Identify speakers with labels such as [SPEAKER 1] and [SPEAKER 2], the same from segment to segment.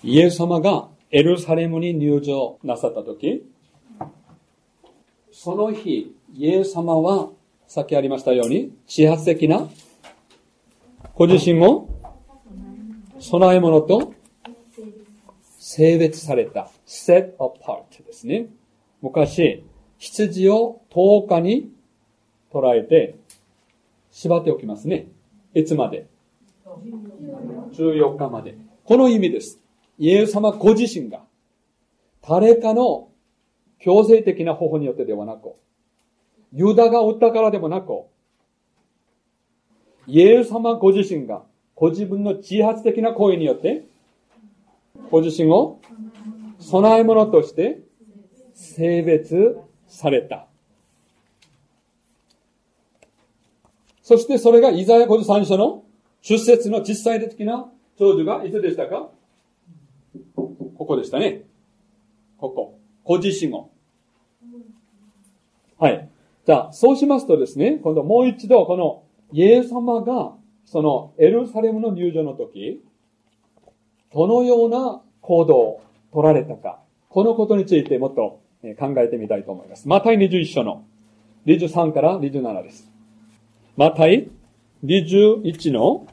[SPEAKER 1] イエス様がエルサレムに入場なさったとき、その日、イエス様は、さっきありましたように、自発的な、ご自身を、備え物と、性別された、set apart ですね。昔、羊を10日に捉えて、縛っておきますね。いつまで ?14 日まで。この意味です。イエス様ご自身が、誰かの強制的な方法によってではなく、ユダが撃ったからでもなく、イエス様ご自身が、ご自分の自発的な行為によって、ご自身を備え物として性別された。そしてそれがイザヤ53章の出節の実際的な成就がいつでしたか？ここでしたね。ここ。ご自身を。はい。じゃあ、そうしますとですね、今度もう一度このイエス様がそのエルサレムの入場の時、どのような行動を取られたか、このことについてもっと考えてみたいと思います。マタイ21章の23から27です。マタイ21の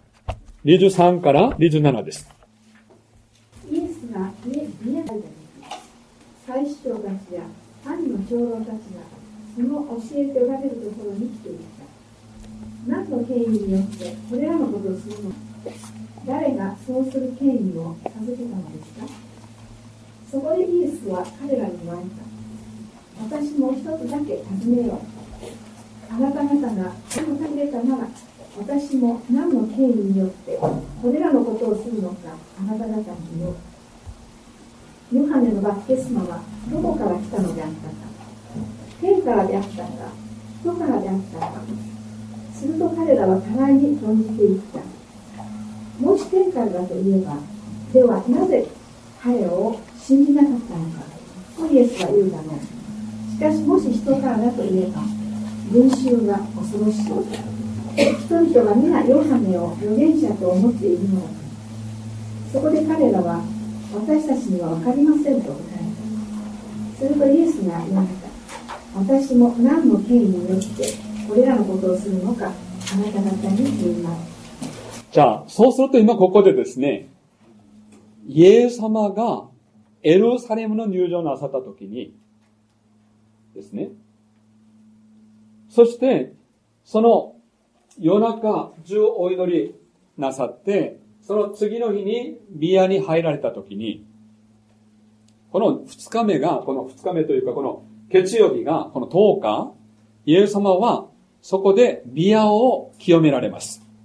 [SPEAKER 1] 23から27です。
[SPEAKER 2] イエスが家に入った時、祭司長たちや藩の長老たちがその教えておられるところに来ていた。何の権威によってこれらのことをするのか、誰がそうする権威を授けたのですか？そこでイエスは彼らに言われた。私も一つだけ尋ねよう。あなた方がこの尋ねたなら、私も何の権威によってこれらのことをするのか、あなた方に言おう。ヨハネのバプテスマはどこから来たのであったか、天からであったか、人からであったか。すると彼らは互いに論じていった。もし天からだと言えば、ではなぜ彼を信じなかったのかとイエスは言うだろう。しかしもし人からだと言えば、群衆が恐ろしい。人々が皆ヨハネを預言者と思っているのだ。そこで彼らは、私たちには分かりませんと答えた。するとイエスが言われた。私も何の権威によってこれらのことをするのか、あなた方に言います。
[SPEAKER 1] じゃあ、そうすると今ここでですね、イエス様がエルサレムの入場なさった時にですね、そしてその夜中中お祈りなさって、その次の日に宮に入られた時に、この2日目というかこの月曜日がこの10日、イエス様はそこで宮を清められます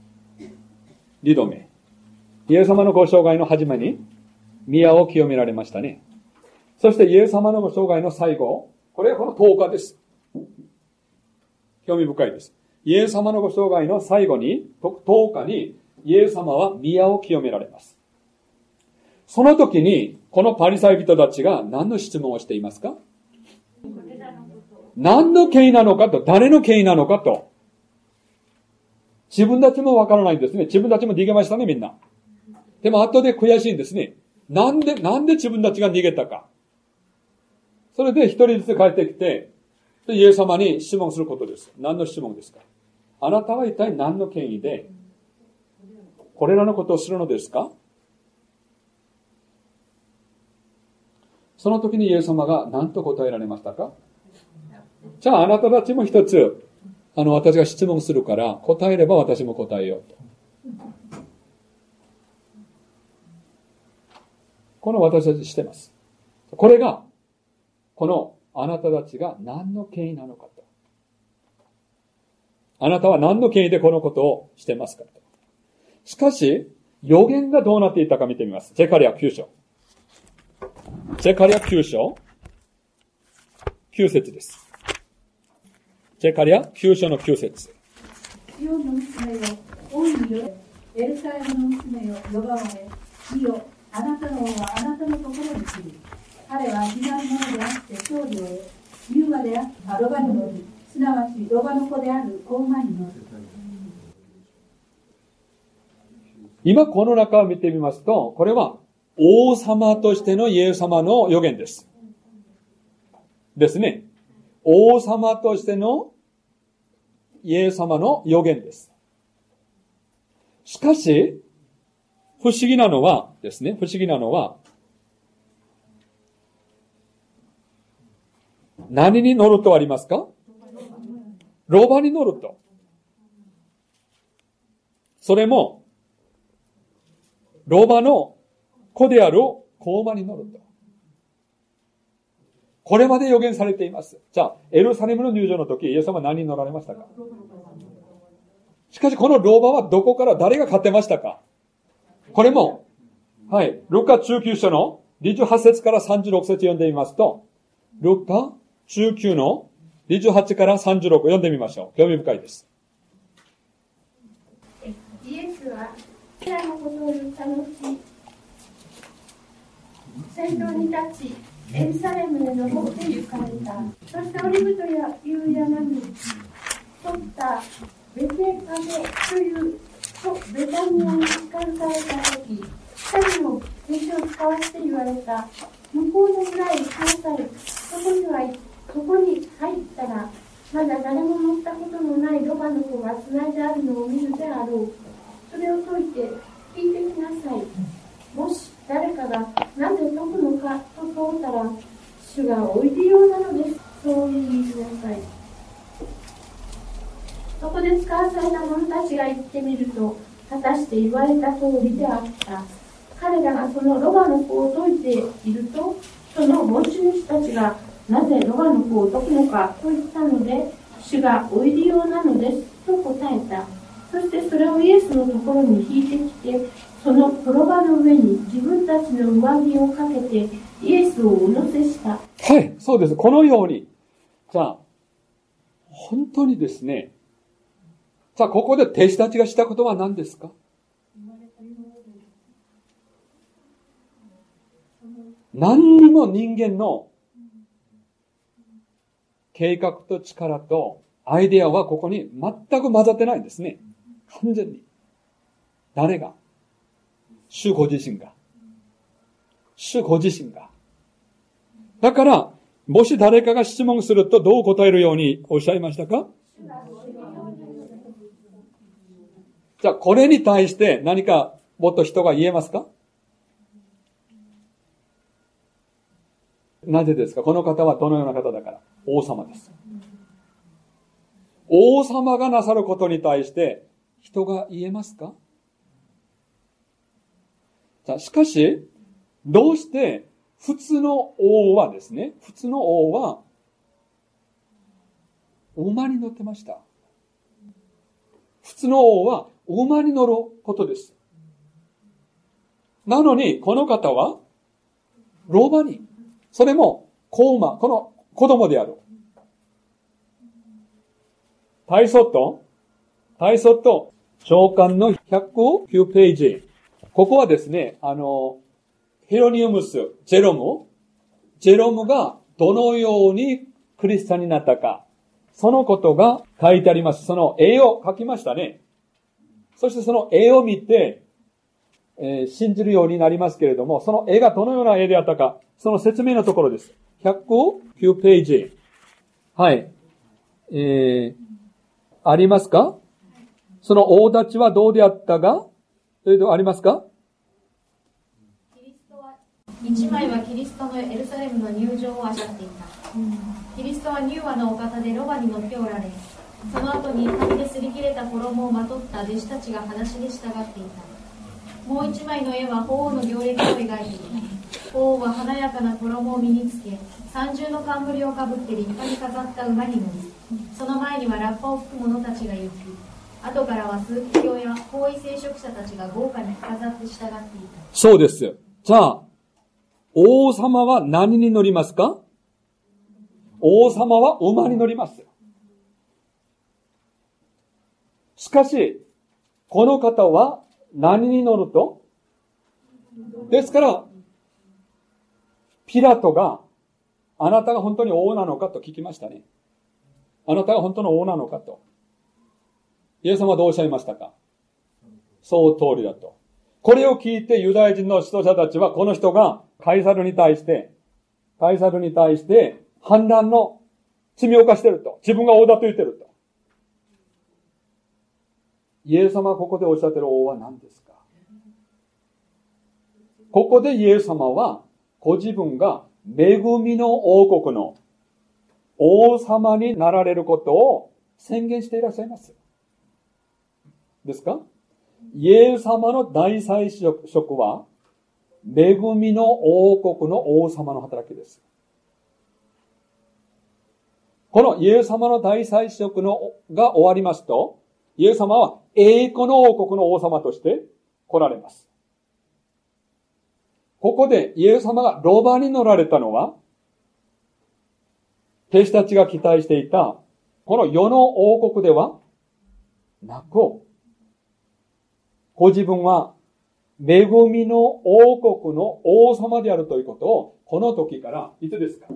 [SPEAKER 1] 。2度目。イエス様のご生涯の始めに宮を清められましたね。そしてイエス様のご生涯の最後、これはこの10日です。興味深いです。イエス様のご生涯の最後に、10日にイエス様は宮を清められます。その時に、このパリサイ人たちが何の質問をしていますか？何の権威なのかと、誰の権威なのかと。自分たちもわからないんですね。自分たちも逃げましたね、みんな。でも後で悔しいんですね。なんで自分たちが逃げたか。それで一人ずつ帰ってきて、イエス様に質問することです。何の質問ですか？あなたは一体何の権威で、これらのことをするのですか？その時にイエス様が何と答えられましたか？じゃああなたたちも一つ、私が質問するから答えれば私も答えようと。この私たちしてます。これが、このあなたたちが何の権威なのかと。あなたは何の権威でこのことをしてますかと。しかし、予言がどうなっていたか見てみます。ゼカリア9章。ゼカリア9章、9節です。ゼカリア9章の9節。
[SPEAKER 2] シオンの娘よ、王によ、エルサレムの娘よ、呼ばわれ、見よ、あなたの王はあなたのところに来る。彼は避難者であって勝利を得、優雅であってロバに乗り、すなわちロバの子である子馬に乗る。
[SPEAKER 1] 今この中を見てみますと、これは王様としてのイエス様の予言です。ですね。王様としてのイエス様の予言です。しかし、不思議なのはですね、何に乗るとありますか？ロバに乗ると。それも、ロバの子である子馬に乗ると。これまで予言されています。じゃあ、エルサレムの入場の時、イエス様は何に乗られましたか？しかし、このロバはどこから誰が飼ってましたか？これも、はい、ルカ19章の28節から36節読んでみますと、ルカ19の28から36読んでみましょう。興味深いです。
[SPEAKER 2] イエスはこれらのことを言った後、先頭に立ち、エルサレムへ登って行かれた。そしてオリブという山に沿ったベテカゲというベタニアに近づかれたとき、二人の弟子を使わせて言われた。向こうの村へ行きなさい。そこに入ったら、まだ誰も乗ったことのないロバの子がつないであるのを見るであろう。それを解いて聞いてきなさい。もし誰かがなぜ解くのかと問うたら、主がおいでようなのです。そう言いなさい。そこで使わされた者たちが言ってみると、果たして言われた通りであった。彼らがそのロバの子を解いていると、その持ち主たちがなぜロバの子を解くのかと言ったので、主がおいでようなのですと答えた。そしてそれをイエスのところに引いてきて、そのロバの上に自分たちの上着をかけてイエスをお乗せした。
[SPEAKER 1] はい、そうです。このように。じゃあ、本当にですね。さあ、ここで弟子たちがしたことは何ですか？何にも人間の計画と力とアイデアはここに全く混ざってないんですね。完全に。誰が？主ご自身が。主ご自身が。だから、もし誰かが質問するとどう答えるようにおっしゃいましたか？じゃあ、これに対して何かもっと人が言えますか？なぜですか？この方はどのような方だから？王様です。王様がなさることに対して人が言えますか？しかし、どうして普通の王はですね、普通の王は馬に乗ってました。普通の王は馬に乗ることです。なのに、この方はロバに、それも子馬、この子供である。体操と長官の109ページ。ここはですね、ヘロニウムス、ジェロムがどのようにクリスチャンになったか、そのことが書いてあります。その絵を描きましたね。そしてその絵を見て、信じるようになりますけれども、その絵がどのような絵であったか、その説明のところです。109ページ。はい。ありますか？その王たちはどうであったかというとありますか？
[SPEAKER 3] 一枚はキリストのエルサレムの入場をあしらっていた。キリストは柔和なお方でロバに乗っておられ、その後に紙で擦り切れた衣をまとった弟子たちが裸足で従っていた。もう一枚の絵は鳳凰の行列を描いていた。鳳凰は華やかな衣を身につけ、三重の冠をかぶって立派に飾った馬に乗り、その前にはラッパを吹く者たちが行き、後からは枢機卿や皇位聖職者たちが豪華に飾って従っていた。
[SPEAKER 1] そうです。じゃあ、王様は何に乗りますか？王様は馬に乗ります。しかし、この方は何に乗ると？ですから、ピラトが、あなたが本当に王なのかと聞きましたね。あなたが本当の王なのかと。イエス様はどうおっしゃいましたか？そう通りだと。 これを聞いてユダヤ人の指導者たちは、この人がカイサルに対して反乱の罪を犯していると。自分が王だと言っていると。イエス様がここでおっしゃっている王は何ですか？ここでイエス様は、ご自分が恵みの王国の王様になられることを宣言していらっしゃいます。ですか？イエス様の大祭司職は、恵みの王国の王様の働きです。このイエス様の大祭司職が終わりますと、イエス様は栄光の王国の王様として来られます。ここでイエス様がロバに乗られたのは、弟子たちが期待していた、この世の王国ではなく、ご自分は恵みの王国の王様であるということを、この時から、いつですか？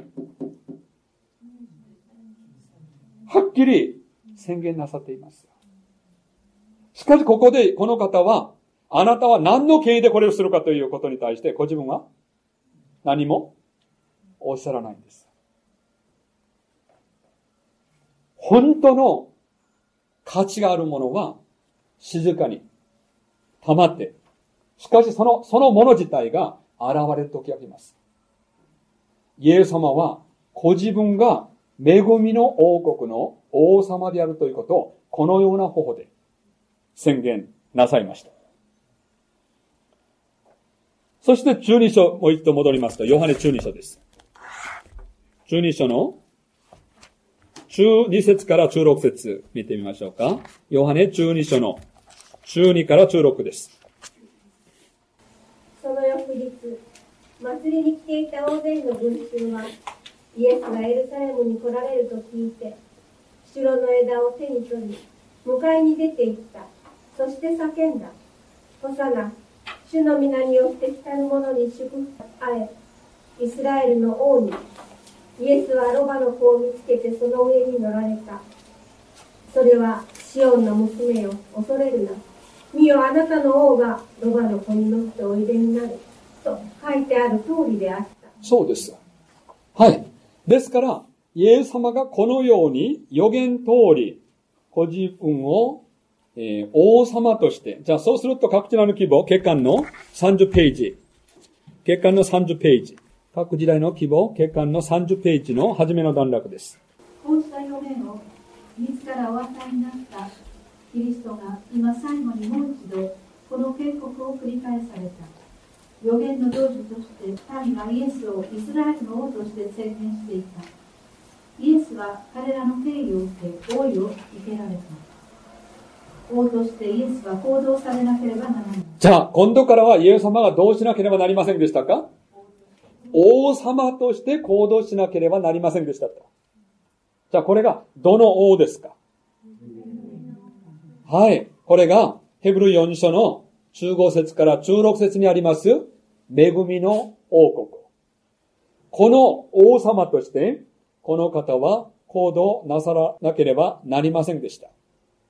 [SPEAKER 1] はっきり宣言なさっています。しかしここでこの方は、あなたは何の権威でこれをするかということに対して、ご自分は何もおっしゃらないんです。本当の価値があるものは静かに溜まって、しかしそのもの自体が現れる時が来ます。イエス様はご自分が恵みの王国の王様であるということをこのような方法で宣言なさいました。そして12章、もう一度戻りますと、ヨハネ12章です。12章の12節から16節見てみましょうか。ヨハネ12章の12から16です。
[SPEAKER 2] その翌日、祭りに来ていた大勢の群衆は、イエスがエルサレムに来られると聞いて、シュロの枝を手に取り、迎えに出て行った。そして叫んだ。ホサナ、主の皆によって来たる者に祝福あれ、イスラエルの王に。イエスはロバの子を見つけてその上に乗られた。それはシオンの娘よ、恐れるな。見よ、あなたの王がロバの子に乗っておいでになる。と書いてある通りであった。
[SPEAKER 1] そうです。はい。ですから、イエス様がこのように予言通り、ご自分を、王様として、じゃあそうすると各地の規模、月間の30ページ。月間の30ページ。各時代の規模、月間の30ページの初めの段落です。
[SPEAKER 4] こうした予言を自らお与えになったキリストが今最後にもう一度この警告を繰り返された。予言の成就として民はイエスをイスラエルの王として宣言していた。イエスは彼らの敬意を受け王位を受けられた。王としてイエスは行動されなければならない。
[SPEAKER 1] じゃあ今度からはイエス様がどうしなければなりませんでしたか？王様として行動しなければなりませんでしたと。じゃあこれがどの王ですか？はい。これがヘブル4書の15節から16節にあります恵みの王国。この王様としてこの方は行動なさらなければなりませんでした。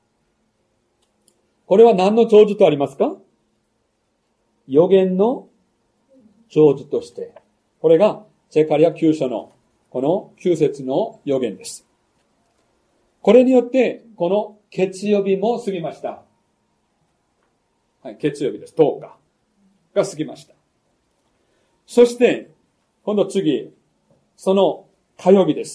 [SPEAKER 1] これは何の長寿とありますか？予言の長寿として。これがゼカリヤ9書のこの9節の予言です。これによってこの月曜日も過ぎました。はい、月曜日です。10日が過ぎました。そして今度次、その火曜日です。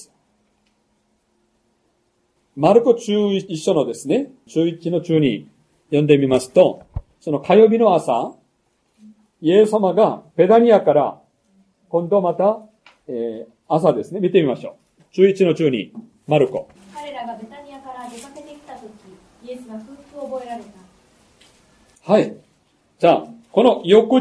[SPEAKER 1] マルコ11書のですね、11の12読んでみますと、その火曜日の朝、イエス様がペダニアから今度また、朝ですね、見てみましょう。11の12、マルコ。
[SPEAKER 3] 彼らがベタニアから出かけてきたとき、イエスが空腹を覚えられた。
[SPEAKER 1] はい。じゃあ、この翌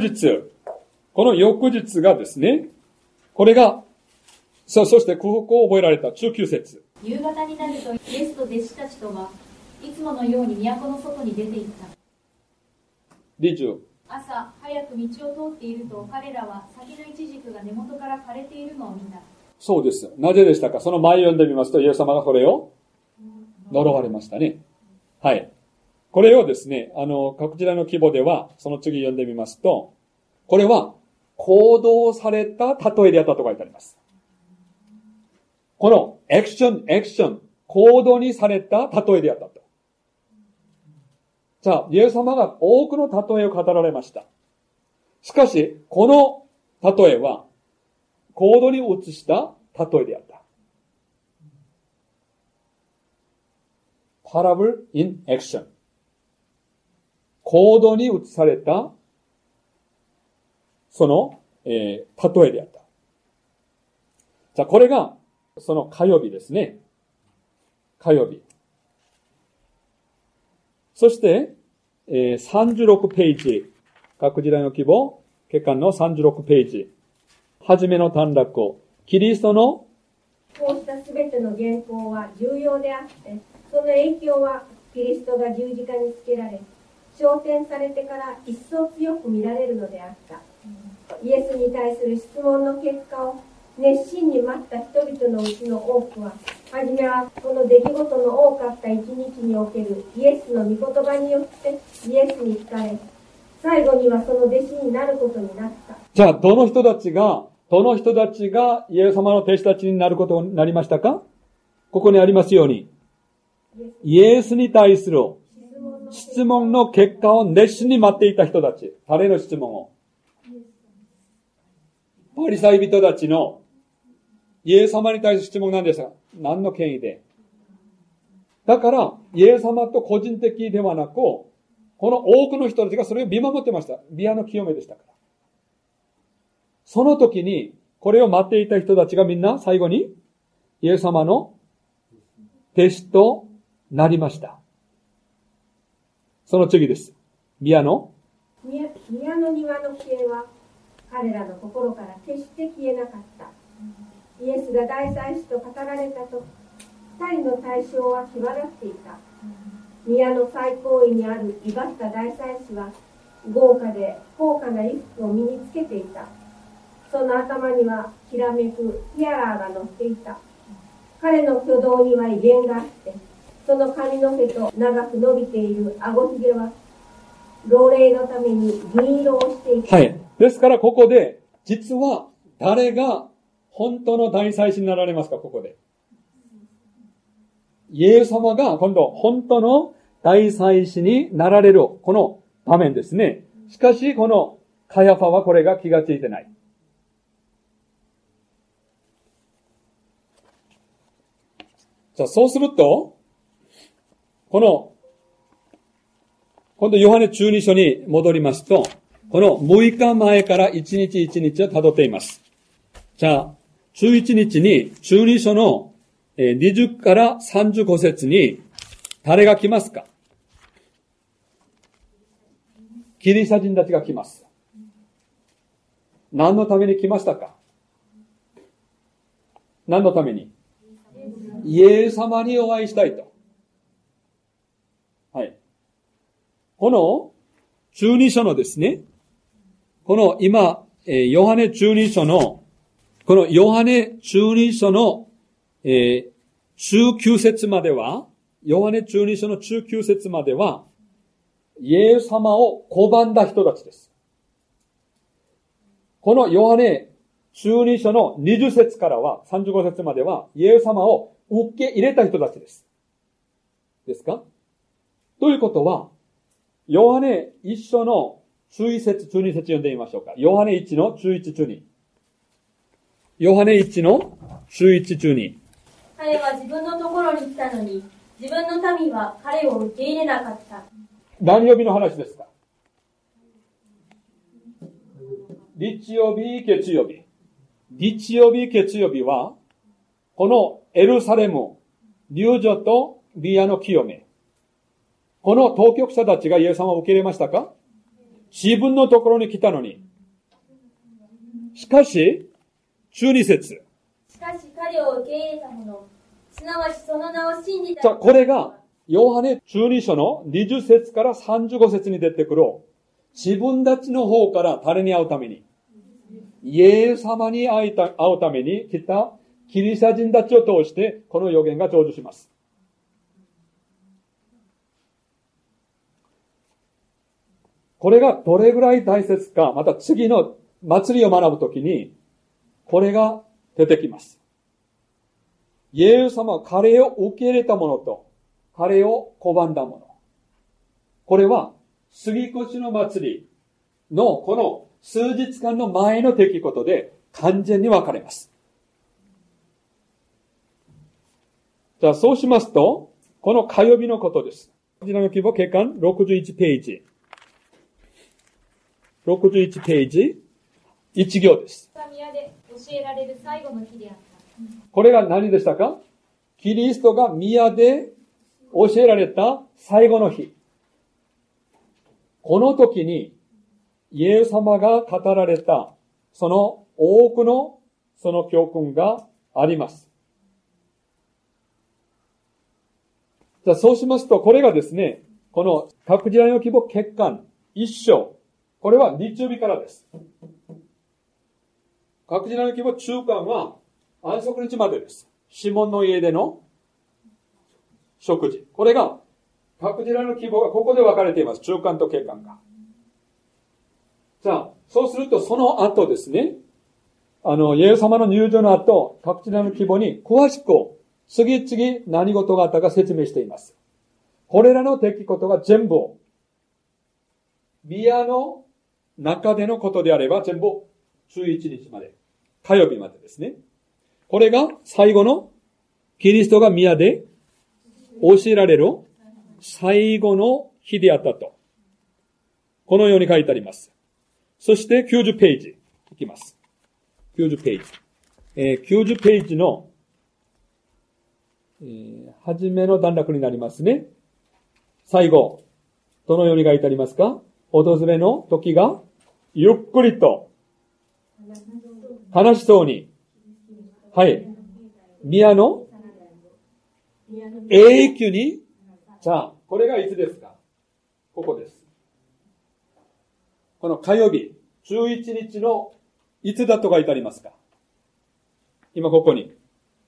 [SPEAKER 1] 日がですね、これが、そして空腹を覚えられた19節。
[SPEAKER 3] 夕方になるとイエスと弟子たちとはいつものように都の外に出て行った。
[SPEAKER 1] 20。
[SPEAKER 3] 朝早く道を通っていると彼らは先のイチジクが根元から枯れているのを見た。
[SPEAKER 1] そうです。なぜでしたか？その前読んでみますと、イエス様がそれを呪われましたね。はい。 これをですね、こちらの規模では、その次読んでみますと、これは行動された例えであったと書いてあります。このアクション、行動にされた例えであったと。じゃあ、イエス様が多くの例えを語られました。しかし、この例えは、行動に移した例えであった。Parable in action。行動に移された、その、例えであった。じゃあ、これが、その火曜日ですね。火曜日。そして、36ページ。各時代の規模、欠陥の36ページ。はじめの短絡を。キリストの
[SPEAKER 2] こうしたすべての原稿は重要であって、その影響はキリストが十字架につけられ、昇天されてから一層強く見られるのであった。イエスに対する質問の結果を熱心に待った人々のうちの多くは、はじめはこの出来事の多かった一日におけるイエスの御言葉によってイエスに聞かれ、最後にはその弟子になることになった。
[SPEAKER 1] じゃあ、どの人たちがイエス様の弟子たちになることになりましたか？ここにありますように、イエスに対する質問の結果を熱心に待っていた人たち。誰の質問を？パリサイ人たちのイエス様に対する質問なんですが、何の権威で？だから、イエス様と個人的ではなく、この多くの人たちがそれを見守ってました。宮の清めでしたから。その時に、これを待っていた人たちがみんな最後に、イエス様の弟子となりました。その次です。宮の
[SPEAKER 2] 庭の消えは、彼らの心から決して消えなかった。イエスが大祭司と語られたと、二人の対象は際立っていた。宮の最高位にある威張った大祭司は、豪華で高価な衣服を身につけていた。その頭にはきらめくティアラーが乗っていた。彼の挙動には威厳があって、その髪の毛と長く伸びている顎ひげは、老齢のために銀色をしていた。
[SPEAKER 1] はい。ですからここで、実は誰が本当の大祭司になられますか、ここで。イエス様が今度本当の大祭司になられる、この場面ですね。しかしこのカヤファはこれが気がついてない。じゃあそうすると、今度ヨハネ12書に戻りますと、この6日前から1日1日を辿っています。じゃあ、11日に12書の20から35節に誰が来ますか？ギリシャ人たちが来ます。何のために来ましたか？何のために？イエス様にお会いしたいと。はい。この12書のですね、この今、ヨハネ12書の、このヨハネ12書の、中9節までは、ヨハネ12書の中9節までは、イエス様を拒んだ人たちです。このヨハネ12書の20節からは、35節までは、イエス様を受け入れた人たちです。ですか？ということは、ヨハネ1書の中1節、中2節読んでみましょうか。ヨハネ1の中1、中2。ヨハネ1の中1、中2。
[SPEAKER 5] 彼は自分のところに来たのに、自分の民は彼を受け入れなかった。
[SPEAKER 1] 何曜日の話ですか？日曜日、月曜日。日曜日、月曜日は、このエルサレム、入場と宮の清め。この当局者たちがイエス様を受け入れましたか？自分のところに来たのに。しかし、中2節。
[SPEAKER 5] しかし彼を受け入れた者、すなわちその名を信じた。
[SPEAKER 1] じゃあ、これが、ヨハネ中2書の20節から35節に出てくる、自分たちの方から誰に会うために、イエス様に会うために来たキリシャ人たちを通して、この予言が成就します。 これがどれぐらい大切か、また次の祭りを学ぶときに、これが出てきます。イエス様は彼を受け入れたものと、彼を拒んだもの。これは、杉越の祭りのこの数日間の前の出来事で完全に分かれます。じゃあそうしますと、この火曜日のことです。こちらの規模、欠巻61ページ。61ページ、1行です。
[SPEAKER 3] 宮で教えられる最後の日であった。
[SPEAKER 1] これが何でしたか？キリストが宮で教えられた最後の日。この時に、イエス様が語られた、その多くのその教訓があります。じゃあそうしますと、これがですね、この各時代の規模欠巻1章。これは日曜日からです。各時代の規模中間は安息日までです。シモンの家での食事。これが各時代の規模がここで分かれています。中間と欠巻が。じゃあ、そうするとその後ですね、イエス様の入場の後、各時代の規模に詳しく次々何事があったか説明しています。これらの出来事が全部、宮の中でのことであれば全部11日まで、火曜日までですね。これが最後のキリストが宮で教えられる最後の日であったと。このように書いてあります。そして90ページいきます。90ページ。90ページの、初めの段落になりますね。最後、どのように書いてありますか？訪れの時がゆっくりと話しそうに、はい、宮の永久に、じゃあ、これがいつですか？ここです。この火曜日、11日のいつだと書いてありますか？今ここに。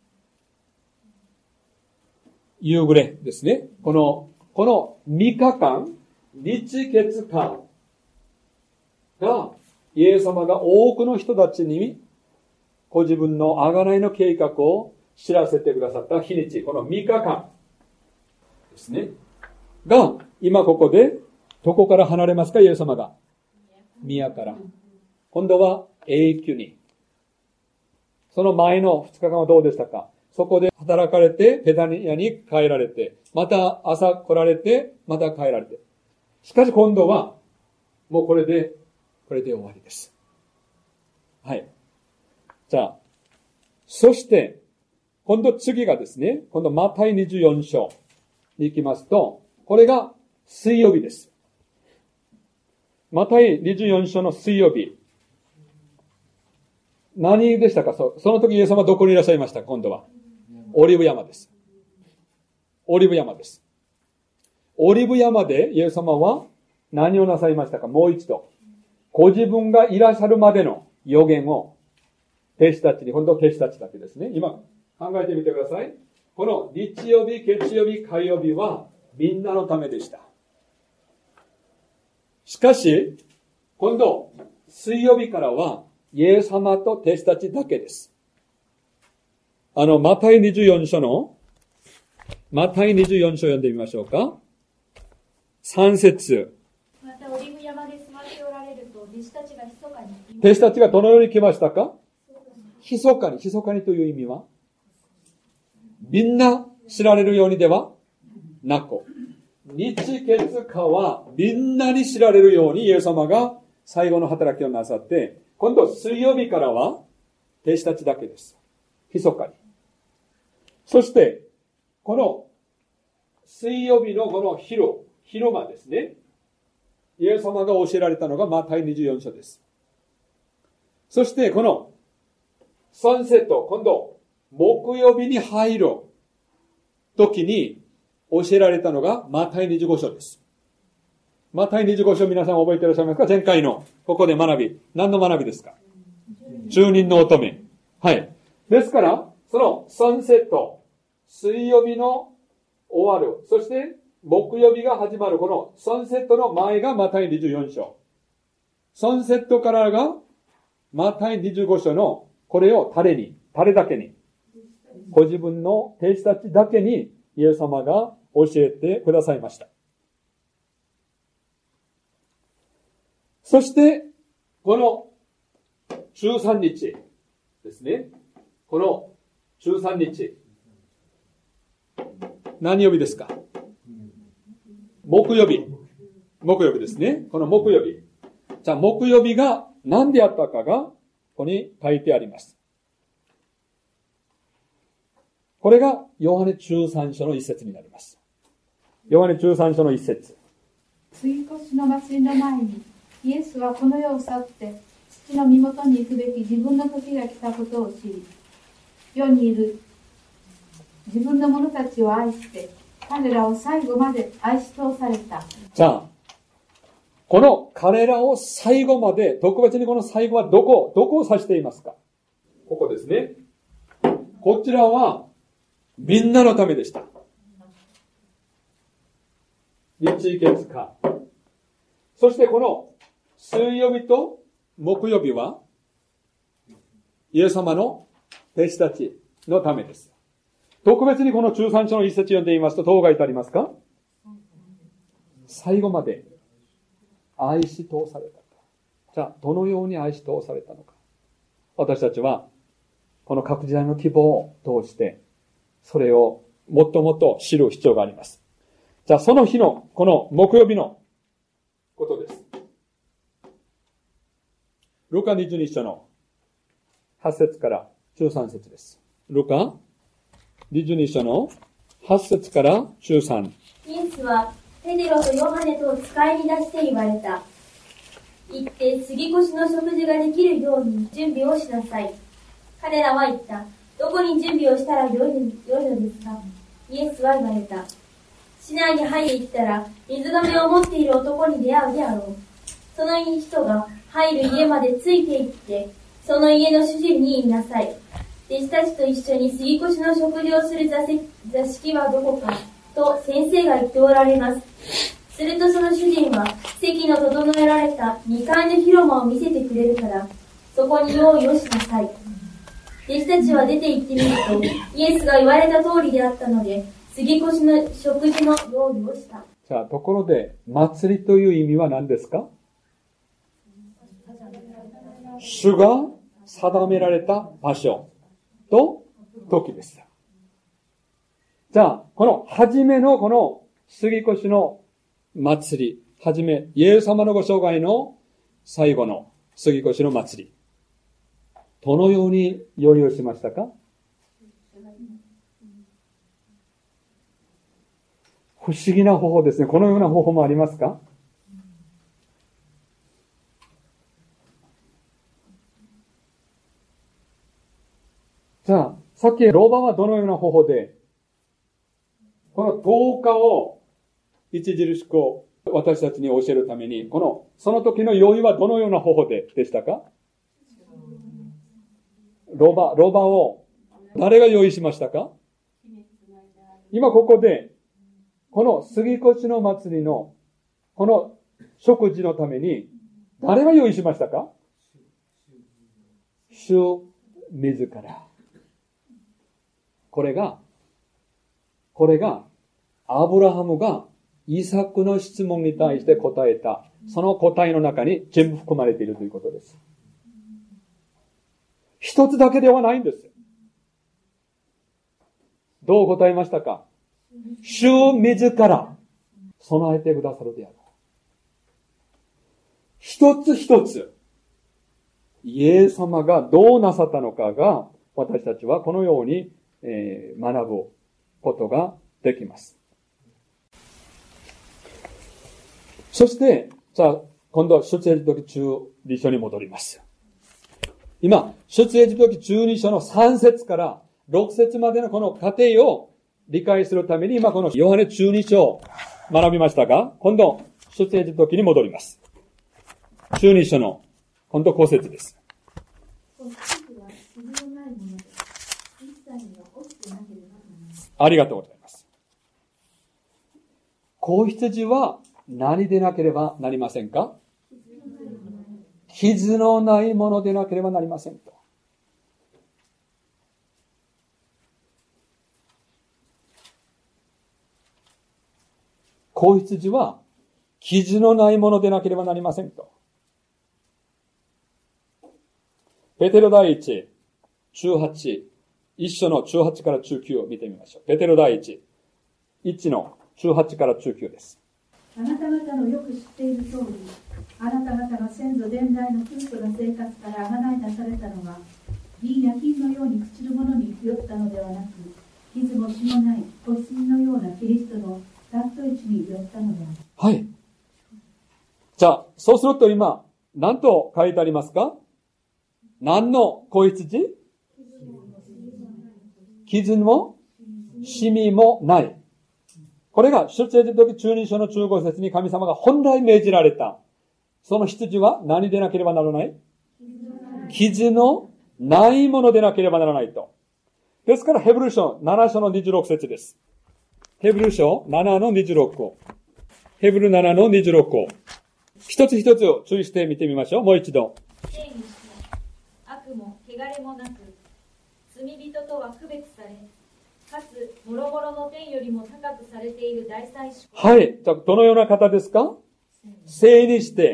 [SPEAKER 1] 夕暮れですね。この3日間、日月間が、イエス様が多くの人たちに、ご自分の贖いの計画を知らせてくださった日にち、この3日間ですね。が、今ここで、どこから離れますか、イエス様が。宮から。今度は永久に。その前の2日間はどうでしたか？そこで働かれて、ペダニアに帰られて、また朝来られて、また帰られて。しかし今度は、もうこれで終わりです。はい。じゃあ、そして、今度次がですね、今度マタイ24章に行きますと、これが水曜日です。マタイ24章の水曜日。何でしたか？その時イエス様はどこにいらっしゃいましたか？今度は。オリーブ山です。オリーブ山です。オリーブ山でイエス様は何をなさいましたか？もう一度。ご自分がいらっしゃるまでの予言を弟子たちに、今度は弟子たちだけですね。今考えてみてください。この日曜日、月曜日、火曜日はみんなのためでした。しかし、今度、水曜日からはイエス様と弟子たちだけです。マタイ24章読んでみましょうか。3節。
[SPEAKER 3] またオリーブ山で座っておられると、弟子たちが密かに。
[SPEAKER 1] 弟子たちがどのように来ましたか？密かにという意味は、みんな知られるようにではなく、日月火はみんなに知られるようにイエス様が最後の働きをなさって、今度水曜日からは弟子たちだけです。密かに。そして、この水曜日のこの昼間ですね。イエス様が教えられたのがマタイ24章です。そして、このサンセット、今度、木曜日に入る時に教えられたのがマタイ25章です。マタイ25章皆さん覚えていらっしゃいますか？前回のここで学び。何の学びですか？10人の乙女。はい。ですから、そのサンセット、水曜日の終わる。そして、 木曜日が始まるこのサンセットの前がマタイ24章。サンセットからがマタイ25章のこれを誰だけに、ご自分の弟子たちだけにイエス様が教えてくださいました。そして、この13日ですね。この13日。何曜日ですか？木曜日。木曜日ですね。この木曜日。じゃあ木曜日が何であったかが、ここに書いてあります。これが、ヨハネ13章の一節になります。ヨハネ13章の一節。
[SPEAKER 2] 杉越の祭りの前に、イエスはこの世を去って、父の身元に行くべき自分の時が来たことを知り、世にいる自分の者たちを愛して、彼らを最後まで愛し通された。
[SPEAKER 1] じゃあ、この彼らを最後まで、特別にこの最後はどこを指していますか？ここですね。こちらは、みんなのためでした。日月火。そしてこの水曜日と木曜日は、イエス様の弟子たちのためです。特別にこの13章の一節読んでいますと、どう書いてありますか？最後まで愛し通された。じゃあ、どのように愛し通されたのか。私たちは、この各時代の希望を通して、それをもっともっと知る必要があります。じゃあ、その日の、この木曜日のことです。ルカ22章の8節から13節です。ルカ22章の8節から13。
[SPEAKER 5] イエスはペテロとヨハネと使いに出して言われた。行って杉越の食事ができるように準備をしなさい。彼らは言った。どこに準備をしたらよいのですか？イエスは言われた。市内に入っていったら水亀を持っている男に出会うであろう。その人が入る家までついて行って、その家の主人に言いなさい。弟子たちと一緒に杉越の食事をする座敷はどこかと先生が言っておられます。するとその主人は席の整えられた2階の広間を見せてくれるから、そこに用意をしなさい。弟子たちは出て行ってみると、イエスが言われた通りであったので、杉越の食事の用意をした。
[SPEAKER 1] じゃあ、ところで、祭りという意味は何ですか？主が定められた場所と時です。じゃあ、この初めのこの杉越の祭り、初め、イエス様のご生涯の最後の杉越の祭り。どのように用意をしましたか？不思議な方法ですね。このような方法もありますか？じゃあ、さっきロバはどのような方法で、この10日を著しく私たちに教えるために、その時の用意はどのような方法でしたか？ロバを誰が用意しましたか？今ここで、この杉越の祭りの、この食事のために、誰が用意しましたか？主自ら。これが、アブラハムがイサクの質問に対して答えた、その答えの中に全部含まれているということです。一つだけではないんです。どう答えましたか？主自ら備えてくださるであろう。一つ一つ、イエス様がどうなさったのかが、私たちはこのように、学ぶことができます。そして、さあ、今度は出エジプト記12章に戻ります。今、出エジプト記12章の3節から6節までのこの過程を理解するために、今このヨハネ12章を学びましたが、今度、出エジプト記に戻ります。12章の、今度5節です。ありがとうございます。 子羊は何でなければなりませんか？傷のないものでなければなりませんと。子羊は傷のないものでなければなりませんと。ペテロ第一、18、一章の18から19を見てみましょう。ペテロ第一、1の18から19です。
[SPEAKER 4] あなた方のよく知っている通り、あなた方が先祖伝来の空虚な生活からあがない出されたのは、銀や金のように朽ちるものによったのではなく、傷も血もない子羊のようなキリストの尊い地によったのである。
[SPEAKER 1] はい。じゃあ、そうすると今、何と書いてありますか？何の子羊？傷もシミもない。これが出エジプト記中2章の15節に神様が本来命じられた。その羊は何でなければならない？傷のないものでなければならないと。ですからヘブル書7章の26節です。ヘブル書7の26項。ヘブル7の26項。一つ一つを注意して見てみましょう。もう一度。
[SPEAKER 3] 正義して悪も汚れもなく、罪人とは区別され、かつ、もろもろの天よりも高くされている大祭司。
[SPEAKER 1] はい。じゃあ、どのような方ですか？聖にして、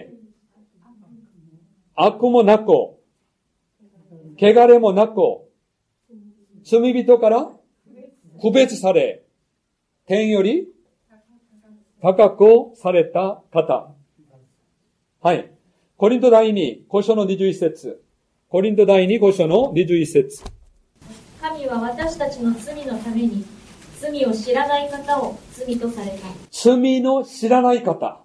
[SPEAKER 1] 悪もなく、汚れもなく、罪人から区別され、天より高くされた方。はい。コリント第2、5章の21節。コリント第2、5章の21節。
[SPEAKER 3] 神は私たちの罪のために、罪を知らない方を罪とされた。
[SPEAKER 1] 罪の知らない方。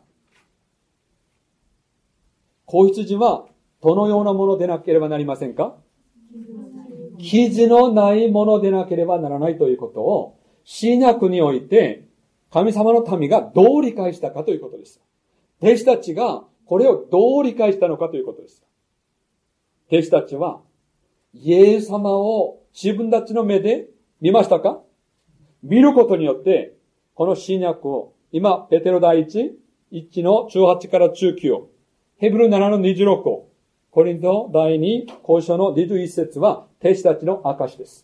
[SPEAKER 1] 子羊はどのようなものでなければなりませんか？傷のないものでなければならないということを、新約において、神様の民がどう理解したかということです。弟子たちがこれをどう理解したのかということです。弟子たちは、イエス様を自分たちの目で見ましたか？見ることによって、この新約を、今、ペテロ第1の18から19、ヘブル7の26項、コリント第2、5章の21節は、弟子たちの証です。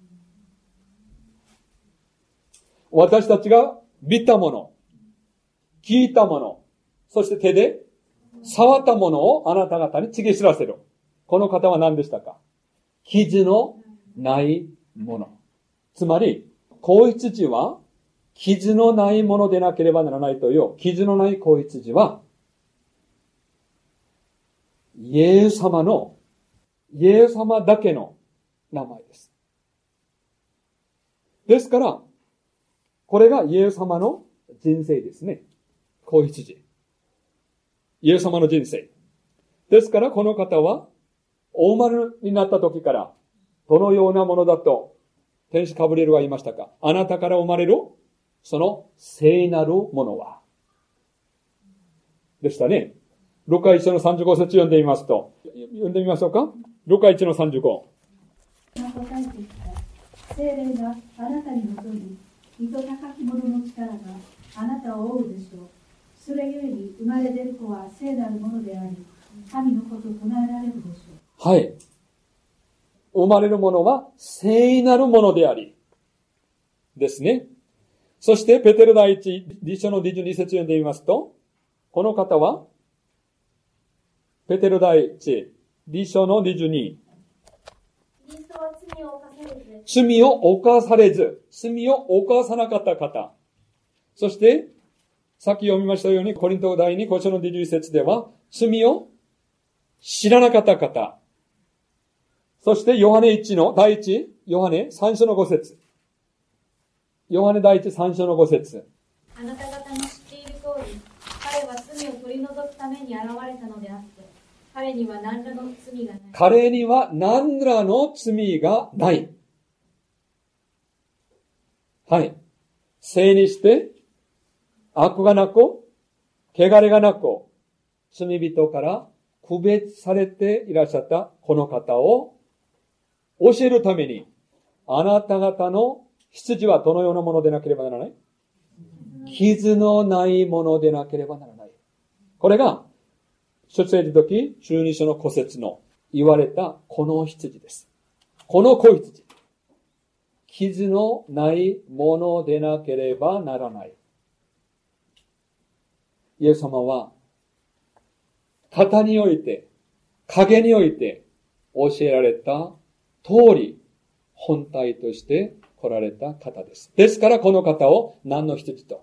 [SPEAKER 1] 私たちが見たもの、聞いたもの、そして手で触ったものをあなた方に告げ知らせる。この方は何でしたか？傷のないもの。つまり、子羊は傷のないものでなければならないという、傷のない子羊は、イエス様だけの名前です。ですから、これがイエス様の人生ですね。子羊。イエス様の人生。ですから、この方は、お生まれになった時から、どのようなものだと、天使ガブリエルが言いましたか？あなたから生まれる、その聖なるものは。でしたね。ルカ1の35節読んでみますと、読んでみましょうか。ルカ1の35。
[SPEAKER 4] 答えてきた。聖霊があなたに臨み、糸高き者の力があなたを覆うでしょう。それゆえに生まれ出る子は聖なるものであり、神の子と唱えられるでしょう。
[SPEAKER 1] はい。生まれるものは聖なるものであり。ですね。そして、ペテロ第1章の22節読んでみますと、この方は、ペテロ第1章の22。罪を犯されず、罪を犯さなかった方。そして、さっき読みましたように、コリント第2、5章の21節では、罪を知らなかった方。そして、ヨハネ1の第1、ヨハネ3章の5節。ヨハネ第1、3章の5節。
[SPEAKER 3] あなた方の知っている通り、彼は罪を取り除くために現れたのであって、彼には何らの罪がない。彼には何らの罪がない。
[SPEAKER 1] はい。聖にして、悪がなく、汚れがなく、罪人から区別されていらっしゃったこの方を教えるために、あなた方の羊はどのようなものでなければならない？ 傷のないものでなければならない。これが、出エジプト記12章の古節の言われたこの羊です。この子羊。傷のないものでなければならない。イエス様は、型において、影において教えられた通り、本体として来られた方です。ですからこの方を何の羊と？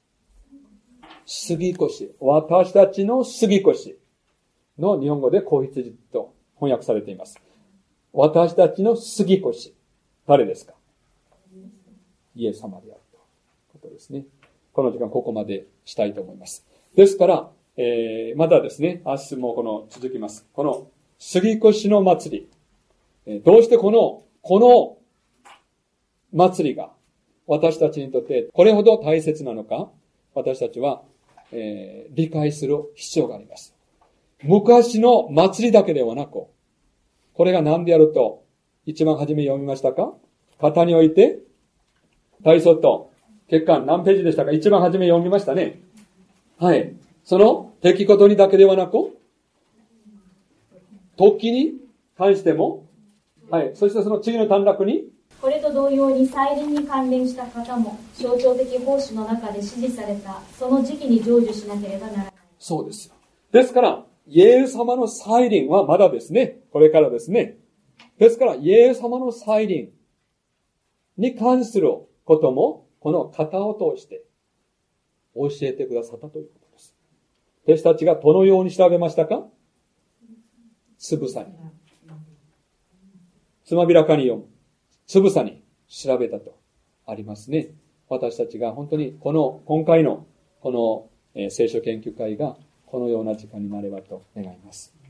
[SPEAKER 1] 杉越。私たちの杉越の日本語で子羊と翻訳されています。私たちの杉越。誰ですか？イエス様であるということですね。この時間ここまでしたいと思います。ですから、まだですね、明日もこの続きます。この杉越の祭り。どうしてこの祭りが私たちにとってこれほど大切なのか、私たちは、理解する必要があります。昔の祭りだけではなく、これが何であると一番初め読みましたか？型において体操と血管何ページでしたか？一番初め読みましたね。はい。その出来事にだけではなく、時に関しても、はい。そしてその次の短絡に、
[SPEAKER 3] これと同様に再臨に関連した方も象徴的奉仕の中で指示されたその時期に成就しなければならない。
[SPEAKER 1] そうですよ。ですから、イエス様の再臨はまだですね。これからですね。ですから、イエス様の再臨に関することも、この型を通して教えてくださったということです。弟子たちがどのように調べましたか？つぶさに。つまびらかに読む。つぶさに調べたとありますね。私たちが本当に今回のこの聖書研究会がこのような時間になればと願います。